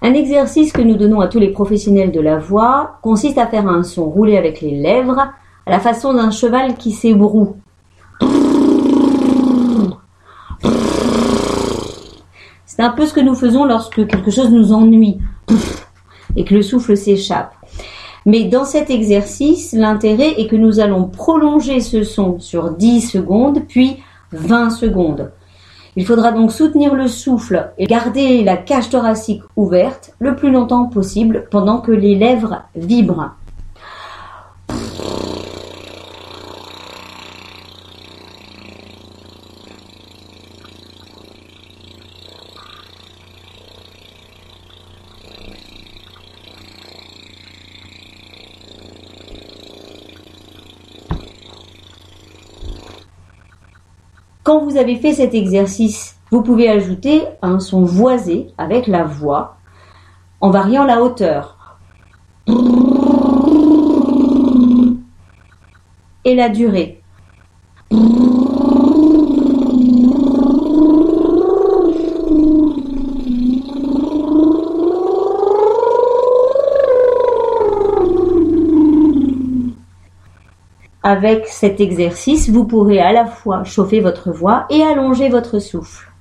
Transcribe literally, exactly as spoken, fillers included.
Un exercice que nous donnons à tous les professionnels de la voix consiste à faire un son roulé avec les lèvres à la façon d'un cheval qui s'ébroue. C'est un peu ce que nous faisons lorsque quelque chose nous ennuie et que le souffle s'échappe. Mais dans cet exercice, l'intérêt est que nous allons prolonger ce son sur dix secondes, puis vingt secondes. Il faudra donc soutenir le souffle et garder la cage thoracique ouverte le plus longtemps possible pendant que les lèvres vibrent. Quand vous avez fait cet exercice, vous pouvez ajouter un son voisé avec la voix en variant la hauteur et la durée. Avec cet exercice, vous pourrez à la fois chauffer votre voix et allonger votre souffle.